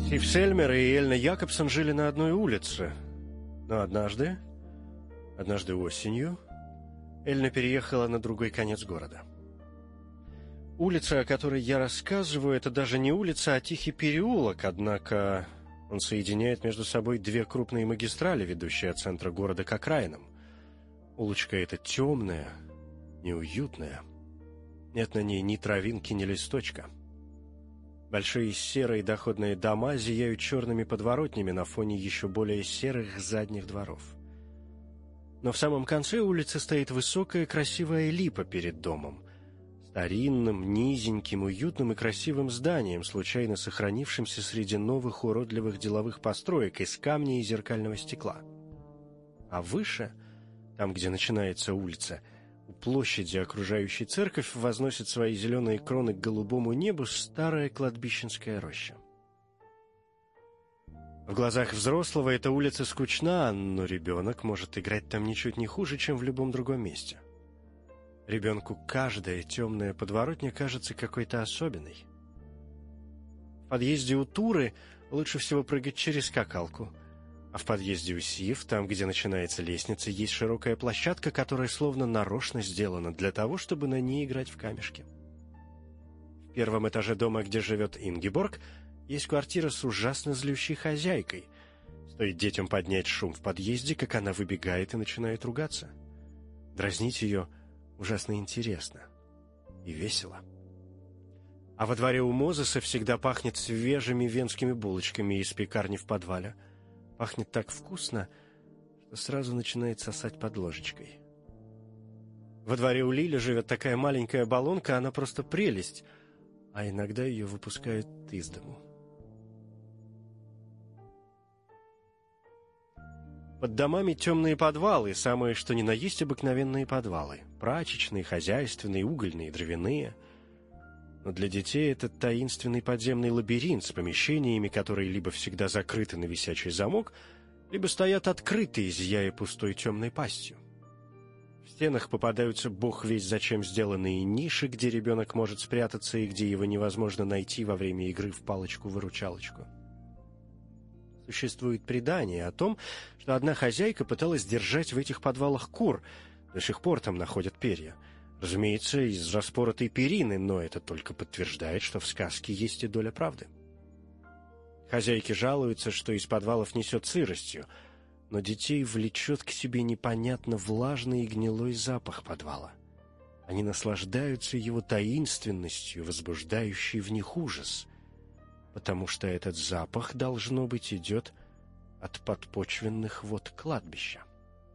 Стив Сельмер и Эльна Якобсон жили на одной улице. Но однажды осенью, Эльна переехала на другой конец города. Улица, о которой я рассказываю, это даже не улица, а тихий переулок, однако он соединяет между собой две крупные магистрали, ведущие от центра города к окраинам. Улочка эта темная, неуютная. Нет на ней ни травинки, ни листочка. Большие серые доходные дома зияют черными подворотнями на фоне еще более серых задних дворов. Но в самом конце улицы стоит высокая красивая липа перед домом, старинным, низеньким, уютным и красивым зданием, случайно сохранившимся среди новых уродливых деловых построек из камня и зеркального стекла. А выше, там, где начинается улица, у площади, окружающей церковь, возносит свои зеленые кроны к голубому небу старая кладбищенская роща. В глазах взрослого эта улица скучна, но ребенок может играть там ничуть не хуже, чем в любом другом месте. Ребенку каждая темная подворотня кажется какой-то особенной. В подъезде у Туры лучше всего прыгать через скакалку, а в подъезде у Сив, там, где начинается лестница, есть широкая площадка, которая словно нарочно сделана для того, чтобы на ней играть в камешки. В первом этаже дома, где живет Ингеборг, есть квартира с ужасно злющей хозяйкой. Стоит детям поднять шум в подъезде, как она выбегает и начинает ругаться. Дразнить ее ужасно интересно и весело. А во дворе у Мозеса всегда пахнет свежими венскими булочками из пекарни в подвале. Пахнет так вкусно, что сразу начинает сосать под ложечкой. Во дворе у Лили живет такая маленькая баллонка, она просто прелесть, а иногда ее выпускают из дому. Под домами темные подвалы, самые что ни на есть обыкновенные подвалы. Прачечные, хозяйственные, угольные, дровяные. Но для детей это таинственный подземный лабиринт с помещениями, которые либо всегда закрыты на висячий замок, либо стоят открытые, зияя пустой темной пастью. В стенах попадаются бог весть зачем сделанные ниши, где ребенок может спрятаться и где его невозможно найти во время игры в палочку-выручалочку. Существует предание о том, что одна хозяйка пыталась держать в этих подвалах кур. До сих пор там находят перья. Разумеется, из распоротой перины, но это только подтверждает, что в сказке есть и доля правды. Хозяйки жалуются, что из подвалов несет сыростью, но детей влечет к себе непонятно влажный и гнилой запах подвала. Они наслаждаются его таинственностью, возбуждающей в них ужас, потому что этот запах, должно быть, идет от подпочвенных вод кладбища.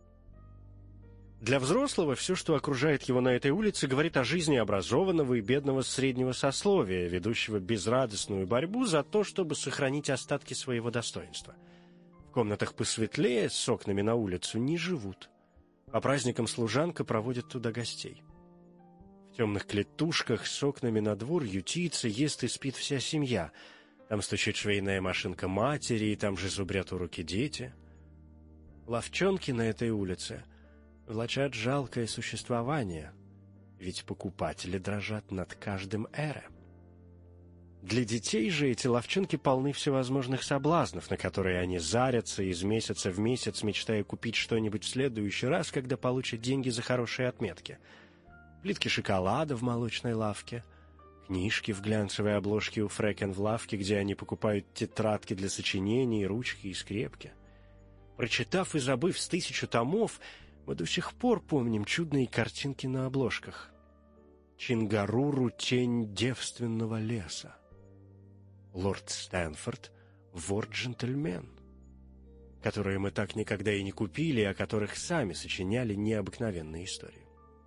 Для взрослого все, что окружает его на этой улице, говорит о жизни образованного и бедного среднего сословия, ведущего безрадостную борьбу за то, чтобы сохранить остатки своего достоинства. В комнатах посветлее, с окнами на улицу, не живут. По праздникам служанка проводит туда гостей. В темных клетушках с окнами на двор ютится, ест и спит вся семья. Там стучит швейная машинка матери, и там же зубрят уроки дети. Лавчонки на этой улице влачат жалкое существование, ведь покупатели дрожат над каждым эре. Для детей же эти лавчонки полны всевозможных соблазнов, на которые они зарятся из месяца в месяц, мечтая купить что-нибудь в следующий раз, когда получат деньги за хорошие отметки. Плитки шоколада в молочной лавке, книжки в глянцевой обложке у Фрекен в лавке, где они покупают тетрадки для сочинений, ручки и скрепки. Прочитав и забыв с 1000 томов, мы до сих пор помним чудные картинки на обложках. Чингаруру — тень девственного леса. Лорд Стэнфорд — вор-джентльмен, которые мы так никогда и не купили, и о которых сами сочиняли необыкновенные истории.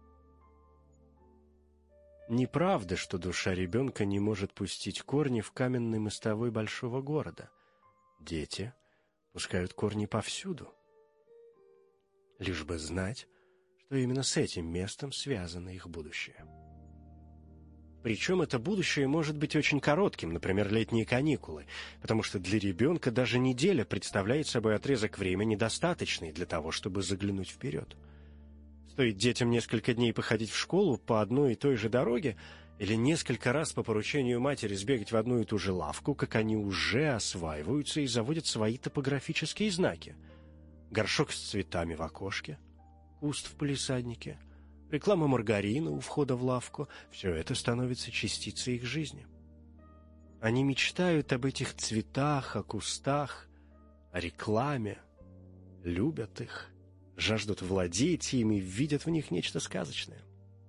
Неправда, что душа ребенка не может пустить корни в каменной мостовой большого города. Дети пускают корни повсюду, лишь бы знать, что именно с этим местом связано их будущее. Причем это будущее может быть очень коротким, например, летние каникулы, потому что для ребенка даже неделя представляет собой отрезок времени, достаточный для того, чтобы заглянуть вперед. Стоит детям несколько дней походить в школу по одной и той же дороге или несколько раз по поручению матери сбегать в одну и ту же лавку, как они уже осваиваются и заводят свои топографические знаки. Горшок с цветами в окошке, куст в палисаднике, реклама маргарина у входа в лавку — все это становится частицей их жизни. Они мечтают об этих цветах, о кустах, о рекламе, любят их, жаждут владеть ими, видят в них нечто сказочное.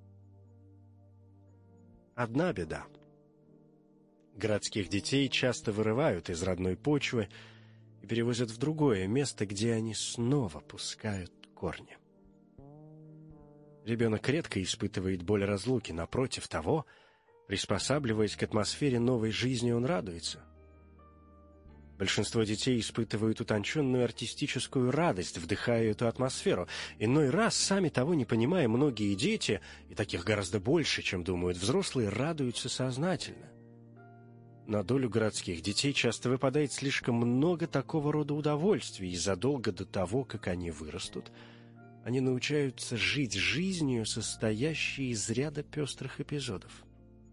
Одна беда. Городских детей часто вырывают из родной почвы и перевозят в другое место, где они снова пускают корни. Ребенок редко испытывает боль разлуки, напротив того, приспосабливаясь к атмосфере новой жизни, он радуется. Большинство детей испытывают утонченную артистическую радость, вдыхая эту атмосферу. Иной раз, сами того не понимая, многие дети, и таких гораздо больше, чем думают взрослые, радуются сознательно. На долю городских детей часто выпадает слишком много такого рода удовольствий, и задолго до того, как они вырастут, они научаются жить жизнью, состоящей из ряда пестрых эпизодов.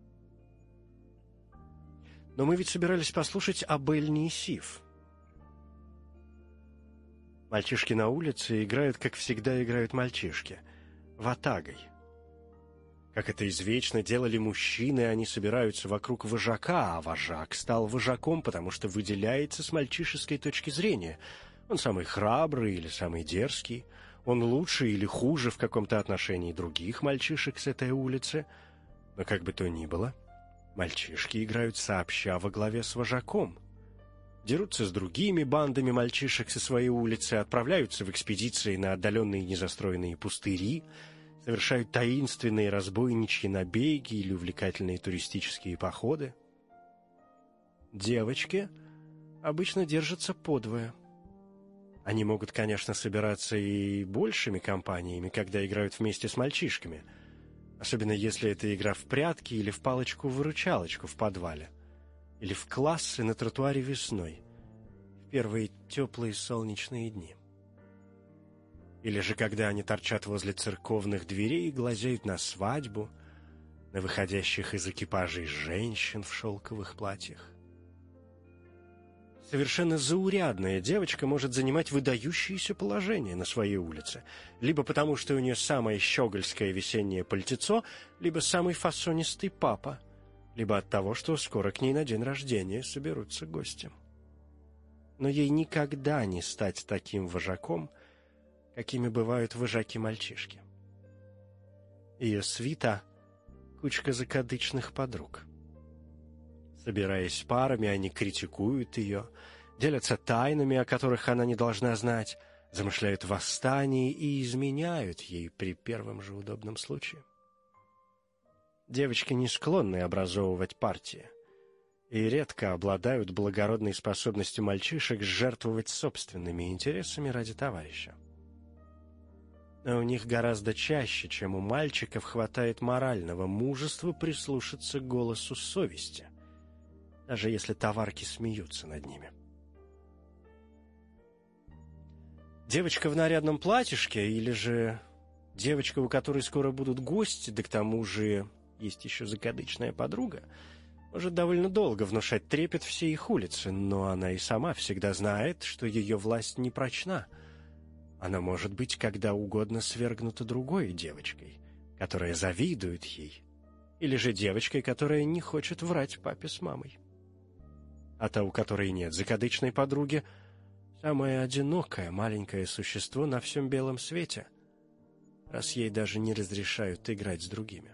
Но мы ведь собирались послушать об Эльне и Сиф. Мальчишки на улице играют, как всегда играют мальчишки, ватагой. Как это извечно делали мужчины, они собираются вокруг вожака, а вожак стал вожаком, потому что выделяется с мальчишеской точки зрения. Он самый храбрый или самый дерзкий, он лучше или хуже в каком-то отношении других мальчишек с этой улицы. Но как бы то ни было, мальчишки играют сообща во главе с вожаком. Дерутся с другими бандами мальчишек со своей улицы, отправляются в экспедиции на отдаленные незастроенные пустыри, совершают таинственные разбойничьи набеги или увлекательные туристические походы. Девочки обычно держатся подвое. Они могут, конечно, собираться и большими компаниями, когда играют вместе с мальчишками, особенно если это игра в прятки или в палочку-выручалочку в подвале, или в классы на тротуаре весной, в первые теплые солнечные дни. Или же когда они торчат возле церковных дверей и глазеют на свадьбу, на выходящих из экипажей женщин в шелковых платьях. Совершенно заурядная девочка может занимать выдающееся положение на своей улице, либо потому, что у нее самое щегольское весеннее пальтецо, либо самый фасонистый папа, либо от того, что скоро к ней на день рождения соберутся гости. Но ей никогда не стать таким вожаком, какими бывают вожаки-мальчишки. Ее свита — кучка закадычных подруг. Собираясь парами, они критикуют ее, делятся тайнами, о которых она не должна знать, замышляют восстание и изменяют ей при первом же удобном случае. Девочки не склонны образовывать партии и редко обладают благородной способностью мальчишек жертвовать собственными интересами ради товарища. Но у них гораздо чаще, чем у мальчиков, хватает морального мужества прислушаться к голосу совести, даже если товарки смеются над ними. Девочка в нарядном платьишке или же девочка, у которой скоро будут гости, да к тому же есть еще закадычная подруга, может довольно долго внушать трепет всей их улицы, но она и сама всегда знает, что ее власть не прочна. Она может быть когда угодно свергнута другой девочкой, которая завидует ей, или же девочкой, которая не хочет врать папе с мамой. А та, у которой нет закадычной подруги, самое одинокое маленькое существо на всем белом свете, раз ей даже не разрешают играть с другими.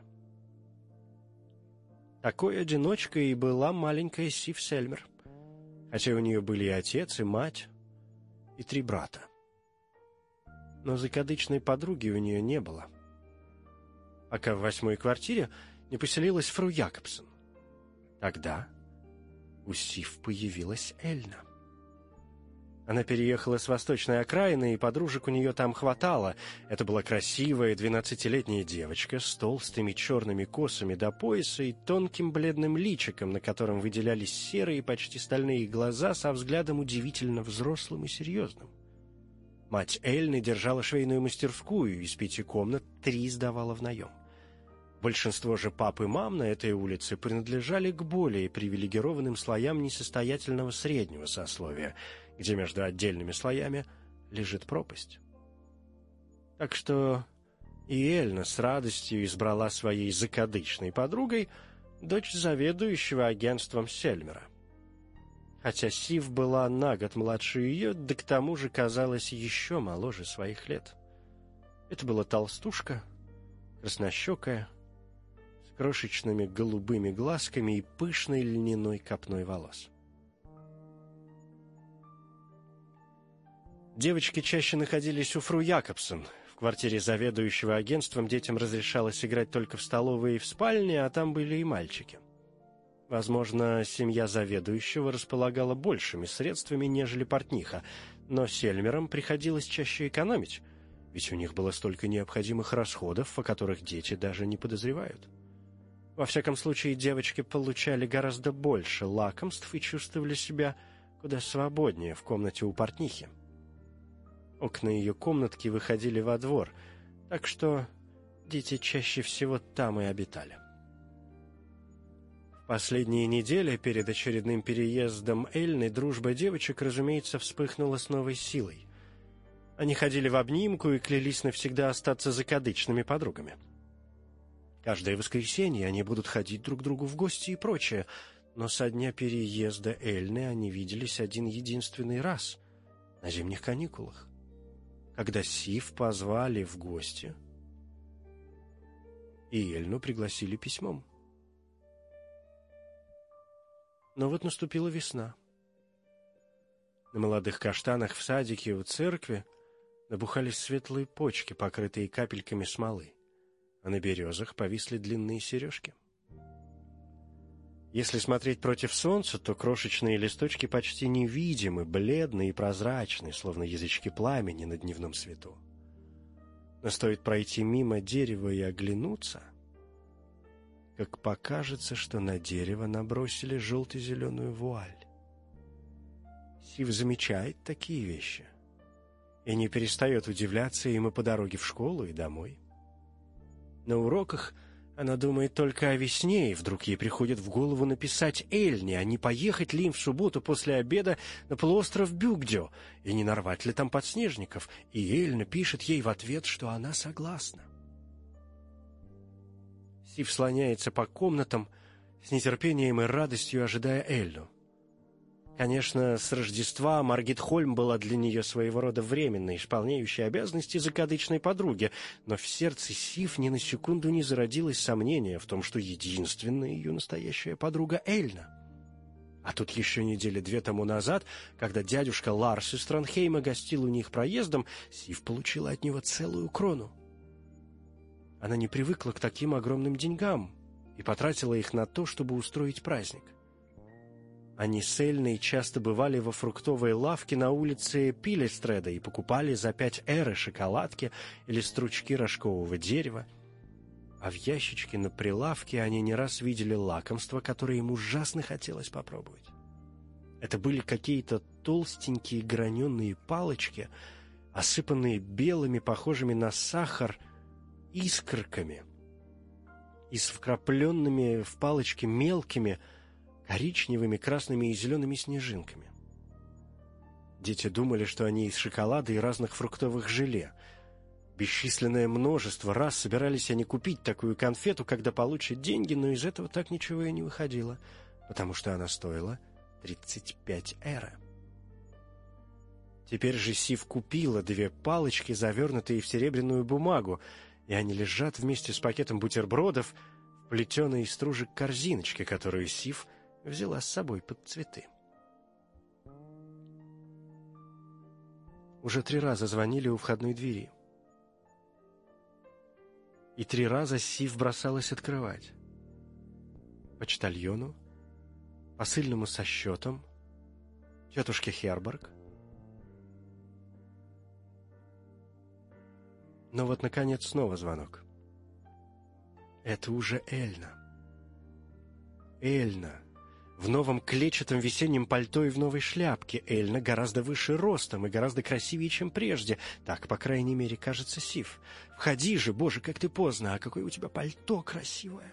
Такой одиночкой и была маленькая Сиф Сельмер, хотя у нее были и отец, и мать, и 3 брата. Но закадычной подруги у нее не было, пока в 8-й квартире не поселилась фру Якобсон. Тогда у Сиф появилась Эльна. Она переехала с восточной окраины, и подружек у нее там хватало. Это была красивая 12-летняя девочка с толстыми черными косами до пояса и тонким бледным личиком, на котором выделялись серые, почти стальные глаза со взглядом удивительно взрослым и серьезным. Мать Эльны держала швейную мастерскую, из 5 комнат 3 сдавала в наем. Большинство же пап и мам на этой улице принадлежали к более привилегированным слоям несостоятельного среднего сословия, где между отдельными слоями лежит пропасть. Так что и Эльна с радостью избрала своей закадычной подругой дочь заведующего агентством Сельмера. Хотя Сив была на год младше ее, да к тому же казалась еще моложе своих лет. Это была толстушка, краснощекая, с крошечными голубыми глазками и пышной льняной копной волос. Девочки чаще находились у фру Якобсон. В квартире заведующего агентством детям разрешалось играть только в столовой и в спальне, а там были и мальчики. Возможно, семья заведующего располагала большими средствами, нежели портниха, но Сельмерам приходилось чаще экономить, ведь у них было столько необходимых расходов, о которых дети даже не подозревают. Во всяком случае, девочки получали гораздо больше лакомств и чувствовали себя куда свободнее в комнате у портнихи. Окна ее комнатки выходили во двор, так что дети чаще всего там и обитали. В последние недели перед очередным переездом Эльны дружба девочек, разумеется, вспыхнула с новой силой. Они ходили в обнимку и клялись навсегда остаться закадычными подругами. Каждое воскресенье они будут ходить друг к другу в гости и прочее, но со дня переезда Эльны они виделись один единственный раз — на зимних каникулах, когда Сив позвали в гости, и Эльну пригласили письмом. Но вот наступила весна. На молодых каштанах в садике у церкви набухались светлые почки, покрытые капельками смолы, а на березах повисли длинные сережки. Если смотреть против солнца, то крошечные листочки почти невидимы, бледные и прозрачные, словно язычки пламени на дневном свету. Но стоит пройти мимо дерева и оглянуться, как покажется, что на дерево набросили желто-зеленую вуаль. Сив замечает такие вещи и не перестает удивляться им и по дороге в школу, и домой. На уроках она думает только о весне, и вдруг ей приходит в голову написать Эльне, а не поехать ли им в субботу после обеда на полуостров Бюгдё, и не нарвать ли там подснежников, и Эльна пишет ей в ответ, что она согласна. Сив слоняется по комнатам, с нетерпением и радостью ожидая Эльну. Конечно, с Рождества Маргит Хольм была для нее своего рода временной, исполняющей обязанности закадычной подруги, но в сердце Сив ни на секунду не зародилось сомнения в том, что единственная ее настоящая подруга Эльна. А тут еще недели 2 тому назад, когда дядюшка Ларс из Тронхейма гостил у них проездом, Сив получила от него целую крону. Она не привыкла к таким огромным деньгам и потратила их на то, чтобы устроить праздник. Они с Эльной часто бывали во фруктовой лавке на улице Пилестреда и покупали за 5 эры шоколадки или стручки рожкового дерева. А в ящичке на прилавке они не раз видели лакомства, которые им ужасно хотелось попробовать. Это были какие-то толстенькие граненые палочки, осыпанные белыми, похожими на сахар, искорками и с вкрапленными в палочки мелкими коричневыми, красными и зелеными снежинками. Дети думали, что они из шоколада и разных фруктовых желе. Бесчисленное множество раз собирались они купить такую конфету, когда получат деньги, но из этого так ничего и не выходило, потому что она стоила 35 эры. Теперь же Сив купила 2 палочки, завернутые в серебряную бумагу, и они лежат вместе с пакетом бутербродов в плетеной из стружек корзиночке, которую Сив взяла с собой под цветы. Уже 3 раза звонили у входной двери. И 3 раза Сив бросалась открывать. Почтальону, посыльному со счетом, тетушке Херберг. Но вот, наконец, снова звонок. Это уже Эльна. Эльна, В новом клетчатом весеннем пальто и в новой шляпке Эльна гораздо выше ростом и гораздо красивее, чем прежде. Так, по крайней мере, кажется Сиф. «Входи же, боже, как ты поздно, а какое у тебя пальто красивое!»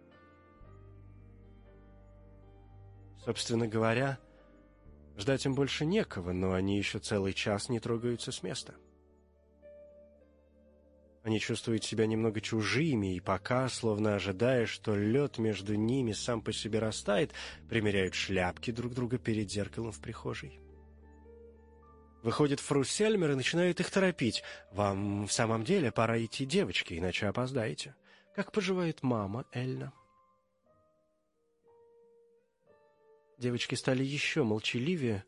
Собственно говоря, ждать им больше некого, но они еще целый час не трогаются с места. Они чувствуют себя немного чужими, и пока, словно ожидая, что лед между ними сам по себе растает, примеряют шляпки друг друга перед зеркалом в прихожей. Выходит фру Сельмер и начинает их торопить. «Вам в самом деле пора идти, девочки, иначе опоздаете. Как поживает мама, Эльна?» Девочки стали еще молчаливее.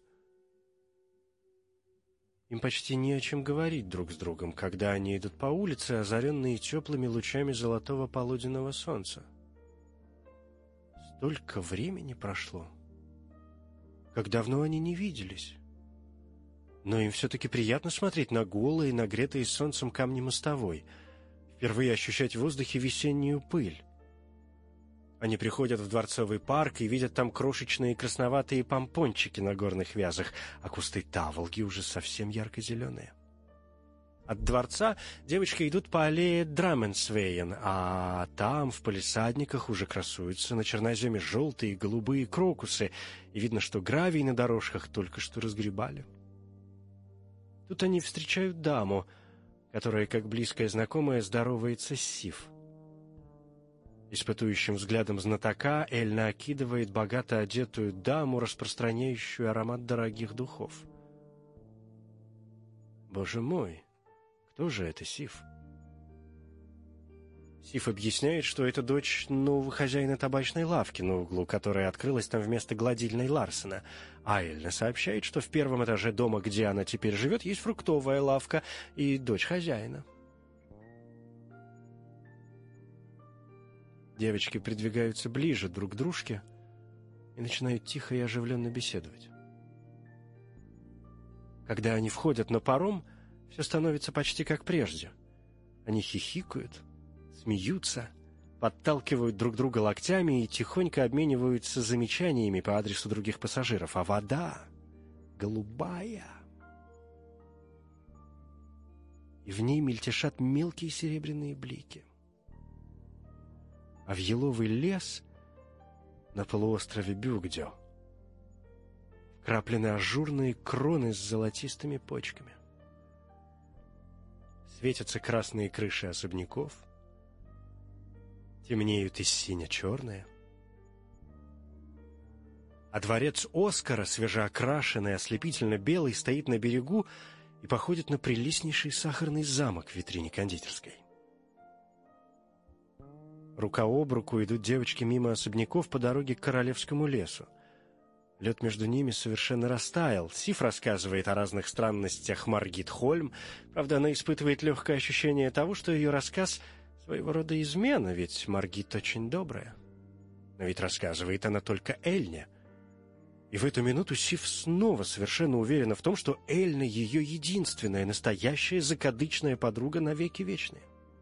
Им почти не о чем говорить друг с другом, когда они идут по улице, озаренные теплыми лучами золотого полуденного солнца. Столько времени прошло. Как давно они не виделись. Но им все-таки приятно смотреть на голые, нагретые солнцем камни мостовой, впервые ощущать в воздухе весеннюю пыль. Они приходят в Дворцовый парк и видят там крошечные красноватые помпончики на горных вязах, а кусты таволги уже совсем ярко-зеленые. От дворца девочки идут по аллее Драменсвейен, а там, в палисадниках, уже красуются на черноземе желтые и голубые крокусы, и видно, что гравий на дорожках только что разгребали. Тут они встречают даму, которая, как близкая знакомая, здоровается с Сиф. Испытующим взглядом знатока Эльна окидывает богато одетую даму, распространяющую аромат дорогих духов. «Боже мой, кто же это, Сиф?» Сиф объясняет, что это дочь нового хозяина табачной лавки на углу, которая открылась там вместо гладильной Ларсена. А Эльна сообщает, что в первом этаже дома, где она теперь живет, есть фруктовая лавка и дочь хозяина. Девочки придвигаются ближе друг к дружке и начинают тихо и оживленно беседовать. Когда они входят на паром, все становится почти как прежде. Они хихикают, смеются, подталкивают друг друга локтями и тихонько обмениваются замечаниями по адресу других пассажиров. А вода голубая, и в ней мельтешат мелкие серебряные блики. А в еловый лес на полуострове Бюгдё вкраплены ажурные кроны с золотистыми почками. Светятся красные крыши особняков, темнеют и сине-черные. А дворец Оскара, свежеокрашенный, ослепительно белый, стоит на берегу и походит на прелестнейший сахарный замок в витрине кондитерской. Рука об руку идут девочки мимо особняков по дороге к Королевскому лесу. Лед между ними совершенно растаял. Сиф рассказывает о разных странностях Маргит Хольм. Правда, она испытывает легкое ощущение того, что ее рассказ своего рода измена, ведь Маргит очень добрая. Но ведь рассказывает она только Эльне. И в эту минуту Сиф снова совершенно уверена в том, что Эльна ее единственная, настоящая закадычная подруга навеки вечная.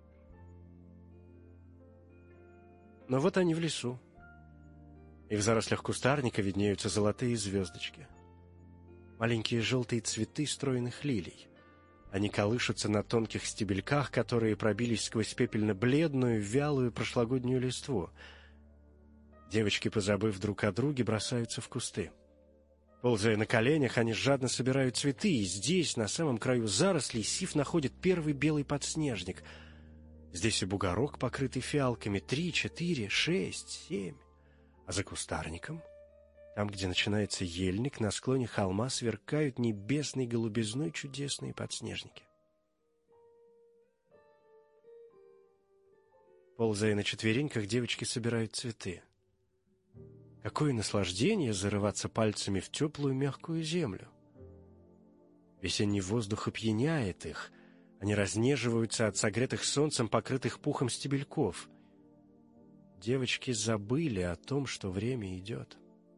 Но вот они в лесу, и в зарослях кустарника виднеются золотые звездочки. Маленькие желтые цветы стройных лилий. Они колышутся на тонких стебельках, которые пробились сквозь пепельно-бледную, вялую прошлогоднюю листву. Девочки, позабыв друг о друге, бросаются в кусты. Ползая на коленях, они жадно собирают цветы, и здесь, на самом краю зарослей, Сиф находит первый белый подснежник. Здесь и бугорок, покрытый фиалками, 3, 4, 6, 7. А за кустарником, там, где начинается ельник, на склоне холма сверкают небесной голубизной чудесные подснежники. Ползая на четвереньках, девочки собирают цветы. Какое наслаждение зарываться пальцами в теплую мягкую землю. Весенний воздух опьяняет их. Они разнеживаются от согретых солнцем, покрытых пухом стебельков. Девочки забыли о том, что время идет.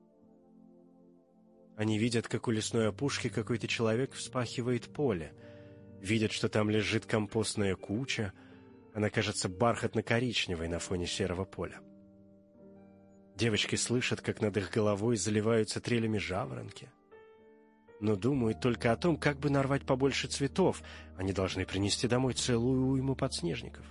Они видят, как у лесной опушки какой-то человек вспахивает поле. Видят, что там лежит компостная куча. Она кажется бархатно-коричневой на фоне серого поля. Девочки слышат, как над их головой заливаются трелями жаворонки. Но думают только о том, как бы нарвать побольше цветов. Они должны принести домой целую уйму подснежников.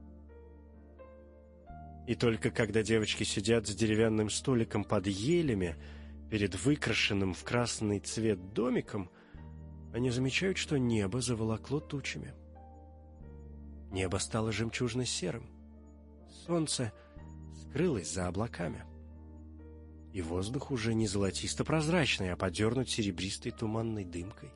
И только когда девочки сидят за деревянным столиком под елями, перед выкрашенным в красный цвет домиком, они замечают, что небо заволокло тучами. Небо стало жемчужно-серым. Солнце скрылось за облаками. И воздух уже не золотисто-прозрачный, а подернут серебристой туманной дымкой.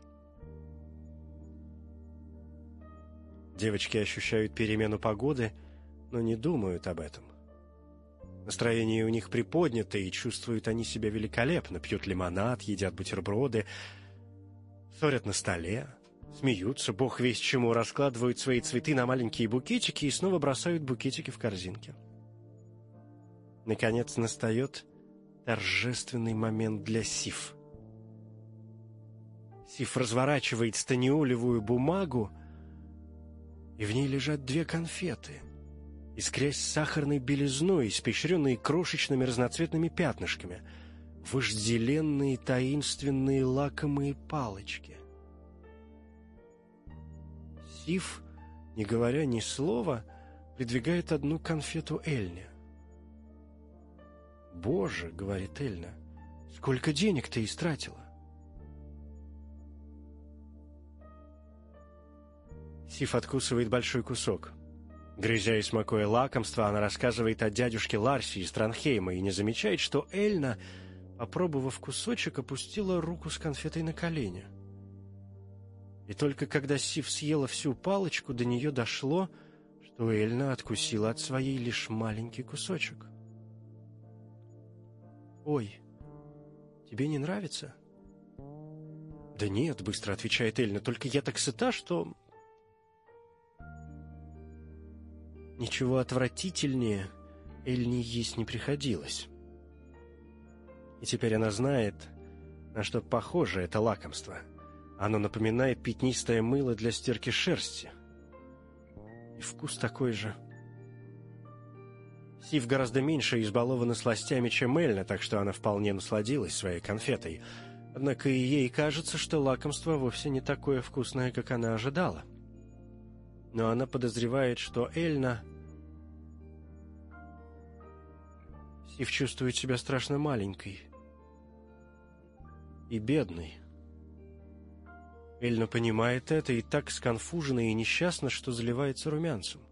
Девочки ощущают перемену погоды, но не думают об этом. Настроение у них приподнято, и чувствуют они себя великолепно. Пьют лимонад, едят бутерброды, ссорят на столе, смеются, бог весть чему, раскладывают свои цветы на маленькие букетики и снова бросают букетики в корзинки. Наконец настает торжественный момент для Сиф. Сиф разворачивает станиолевую бумагу, и в ней лежат 2 конфеты, искрясь сахарной белизной, испещренные крошечными разноцветными пятнышками, вожделенные таинственные лакомые палочки. Сиф, не говоря ни слова, придвигает одну конфету Эльне. «Боже, — говорит Эльна, — сколько денег ты истратила!» Сиф откусывает большой кусок. Грызя и смакуя лакомство, она рассказывает о дядюшке Ларсе из Транхейма и не замечает, что Эльна, попробовав кусочек, опустила руку с конфетой на колени. И только когда Сиф съела всю палочку, до нее дошло, что Эльна откусила от своей лишь маленький кусочек. «Ой, тебе не нравится?» «Да нет, — быстро отвечает Эльна, — только я так сыта, что...» Ничего отвратительнее Эльне есть не приходилось. И теперь она знает, на что похоже это лакомство. Оно напоминает пятнистое мыло для стирки шерсти. И вкус такой же. Сиф гораздо меньше избалована сластями, чем Эльна, так что она вполне насладилась своей конфетой. Однако и ей кажется, что лакомство вовсе не такое вкусное, как она ожидала. Но она подозревает, что Эльна... Сиф чувствует себя страшно маленькой и бедной. Эльна понимает это и так сконфужена и несчастна, что заливается румянцем.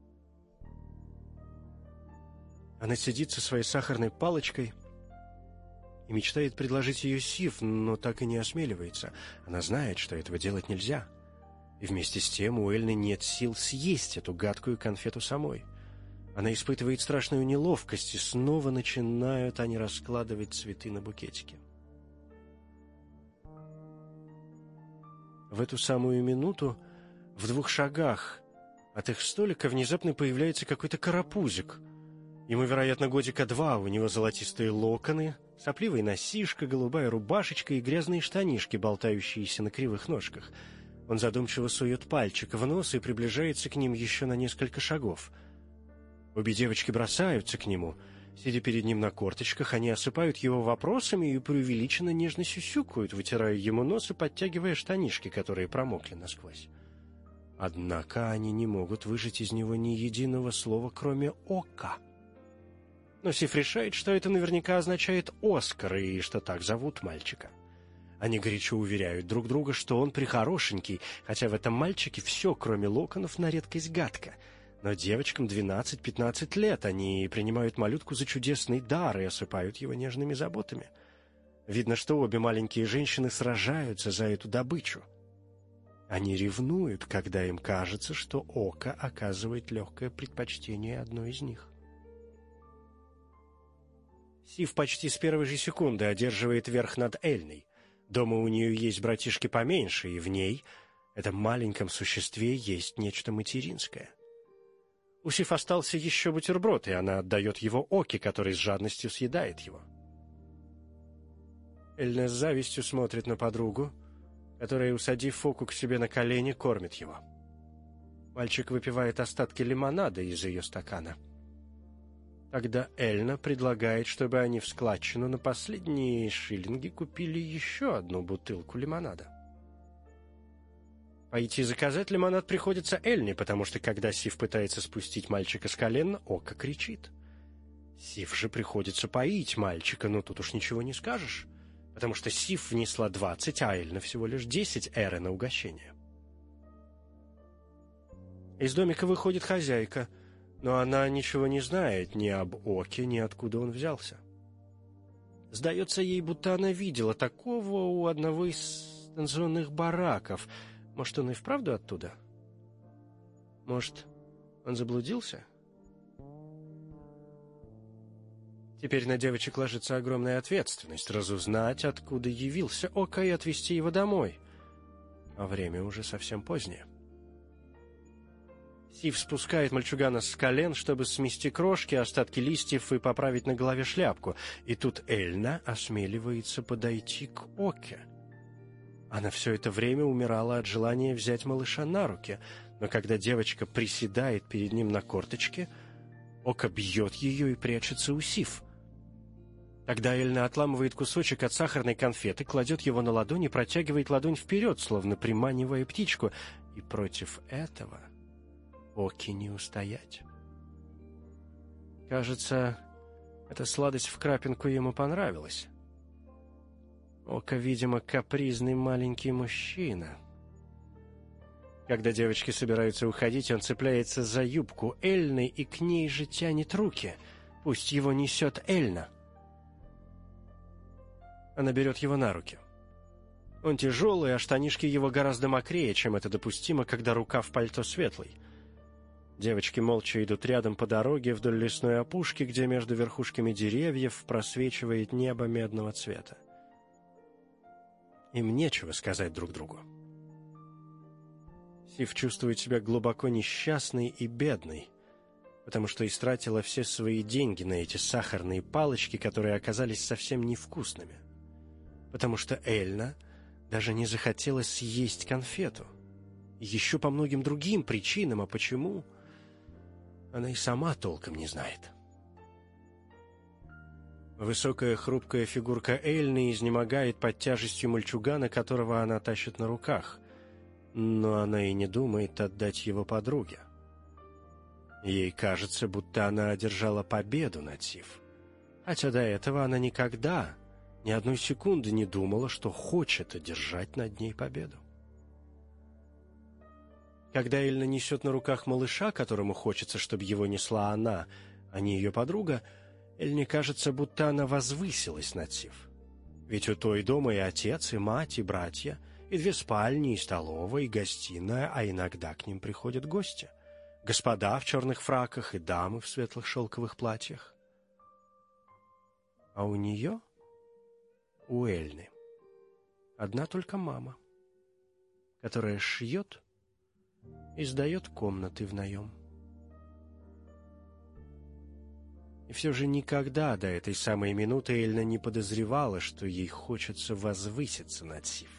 Она сидит со своей сахарной палочкой и мечтает предложить ее Сиф, но так и не осмеливается. Она знает, что этого делать нельзя. И вместе с тем у Эльны нет сил съесть эту гадкую конфету самой. Она испытывает страшную неловкость, и снова начинают они раскладывать цветы на букетике. В эту самую минуту в 2 шагах от их столика внезапно появляется какой-то карапузик. Ему, вероятно, годика 2, у него золотистые локоны, сопливая носишка, голубая рубашечка и грязные штанишки, болтающиеся на кривых ножках. Он задумчиво сует пальчик в нос и приближается к ним еще на несколько шагов. Обе девочки бросаются к нему. Сидя перед ним на корточках, они осыпают его вопросами и преувеличенно нежно сюсюкают, вытирая ему нос и подтягивая штанишки, которые промокли насквозь. Однако они не могут выжать из него ни единого слова, кроме «ока». Но Сиф решает, что это наверняка означает «Оскар» и что так зовут мальчика. Они горячо уверяют друг друга, что он прихорошенький, хотя в этом мальчике все, кроме локонов, на редкость гадко. Но девочкам 12-15 лет, они принимают малютку за чудесный дар и осыпают его нежными заботами. Видно, что обе маленькие женщины сражаются за эту добычу. Они ревнуют, когда им кажется, что око оказывает легкое предпочтение одной из них. Сиф почти с первой же секунды одерживает верх над Эльной. Дома у нее есть братишки поменьше, и в ней, этом маленьком существе, есть нечто материнское. У Сиф остался еще бутерброд, и она отдает его Оке, который с жадностью съедает его. Эльна с завистью смотрит на подругу, которая, усадив Оку к себе на колени, кормит его. Мальчик выпивает остатки лимонада из ее стакана. Тогда Эльна предлагает, чтобы они в складчину на последние шиллинги купили еще одну бутылку лимонада. Пойти заказать лимонад приходится Эльне, потому что, когда Сив пытается спустить мальчика с колен, Ока кричит. Сив же приходится поить мальчика, но тут уж ничего не скажешь, потому что Сив внесла 20, а Эльна всего лишь 10 эры на угощение. Из домика выходит хозяйка, но она ничего не знает ни об Оке, ни откуда он взялся. Сдается ей, будто она видела такого у одного из станционных бараков. Может, он и вправду оттуда? Может, он заблудился? Теперь на девочек ложится огромная ответственность — разузнать, откуда явился Ока, и отвезти его домой. А время уже совсем позднее. Сив спускает мальчугана с колен, чтобы смести крошки, остатки листьев и поправить на голове шляпку. И тут Эльна осмеливается подойти к Оке. Она все это время умирала от желания взять малыша на руки, но когда девочка приседает перед ним на корточке, Ока бьет ее и прячется у Сив. Тогда Эльна отламывает кусочек от сахарной конфеты, кладет его на ладонь и протягивает ладонь вперед, словно приманивая птичку. И против этого Оке не устоять. Кажется, эта сладость в крапинку ему понравилась. Ока, видимо, капризный маленький мужчина. Когда девочки собираются уходить, он цепляется за юбку Эльны и к ней же тянет руки. Пусть его несет Эльна. Она берет его на руки. Он тяжелый, а штанишки его гораздо мокрее, чем это допустимо, когда рукав пальто светлый. Девочки молча идут рядом по дороге вдоль лесной опушки, где между верхушками деревьев просвечивает небо медного цвета. Им нечего сказать друг другу. Сив чувствует себя глубоко несчастной и бедной, потому что истратила все свои деньги на эти сахарные палочки, которые оказались совсем невкусными. Потому что Эльна даже не захотела съесть конфету. И еще по многим другим причинам, а почему, она и сама толком не знает. Высокая хрупкая фигурка Эльны изнемогает под тяжестью мальчугана, которого она тащит на руках, но она и не думает отдать его подруге. Ей кажется, будто она одержала победу над Сив, хотя до этого она никогда, ни одной секунды не думала, что хочет одержать над ней победу. Когда Эльна несет на руках малыша, которому хочется, чтобы его несла она, а не ее подруга, Эльне кажется, будто она возвысилась над Сив. Ведь у той дома и отец, и мать, и братья, и 2 спальни, и столовая, и гостиная, а иногда к ним приходят гости. Господа в черных фраках и дамы в светлых шелковых платьях. А у нее, у Эльны, одна только мама, которая шьет и сдает комнаты в наем. И все же никогда до этой самой минуты Эльна не подозревала, что ей хочется возвыситься над Сив.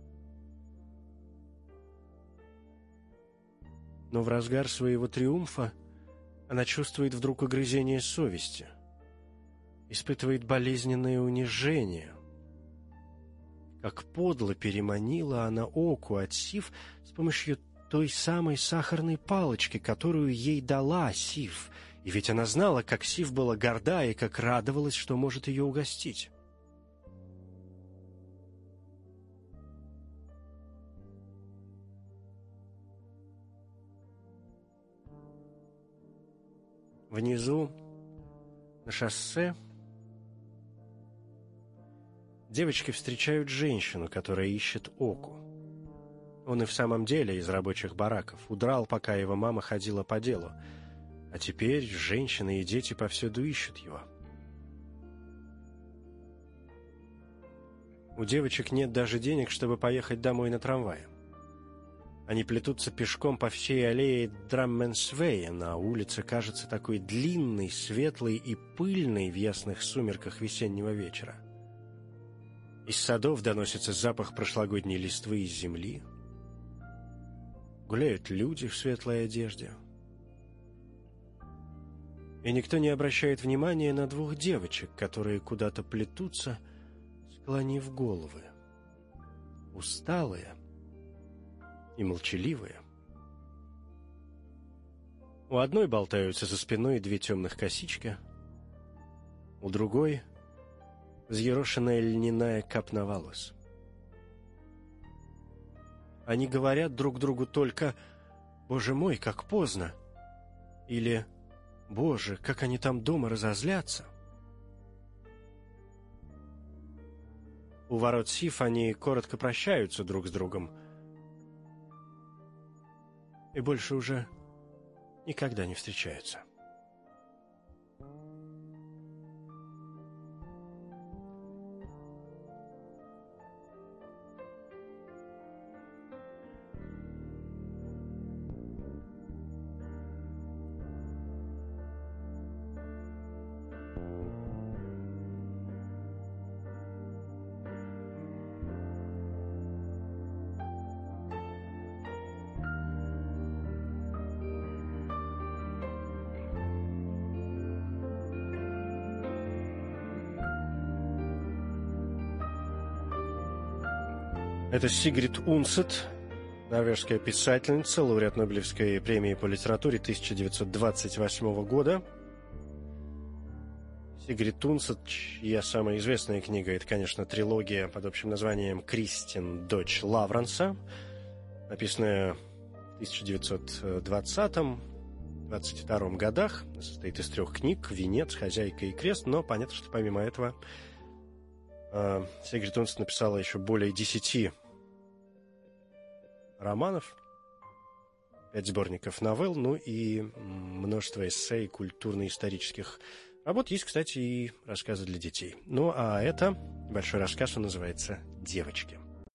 Но в разгар своего триумфа она чувствует вдруг угрызение совести, испытывает болезненное унижение. Как подло переманила она Оку от Сив с помощью той самой сахарной палочки, которую ей дала Сив. И ведь она знала, как Сив была горда и как радовалась, что может ее угостить. Внизу, на шоссе, девочки встречают женщину, которая ищет Оку. Он и в самом деле из рабочих бараков, удрал, пока его мама ходила по делу. А теперь женщины и дети повсюду ищут его. У девочек нет даже денег, чтобы поехать домой на трамвае. Они плетутся пешком по всей аллее Драмменсвеен, а улица кажется такой длинной, светлой и пыльной в ясных сумерках весеннего вечера. Из садов доносится запах прошлогодней листвы из земли. Гуляют люди в светлой одежде. И никто не обращает внимания на двух девочек, которые куда-то плетутся, склонив головы. Усталые и молчаливые. У одной болтаются за спиной две темных косички, у другой взъерошенная льняная капна волос. Они говорят друг другу только «Боже мой, как поздно!» или «Боже, как они там дома разозлятся!» У ворот Сиф они коротко прощаются друг с другом и больше уже никогда не встречаются. Это Сигрид Унсет, норвежская писательница, лауреат Нобелевской премии по литературе 1928 года. Сигрид Унсет, чья самая известная книга, это, конечно, трилогия под общим названием «Кристин, дочь Лавренса», написанная в 1920-22 годах, состоит из 3 книг «Венец», «Хозяйка» и «Крест», но понятно, что помимо этого Сигрид Унсет написала еще более 10 романов, 5 сборников новелл, ну и множество эссе и культурно-исторических работ. Есть, кстати, и рассказы для детей. Ну, а это большой рассказ, он называется «Девочки».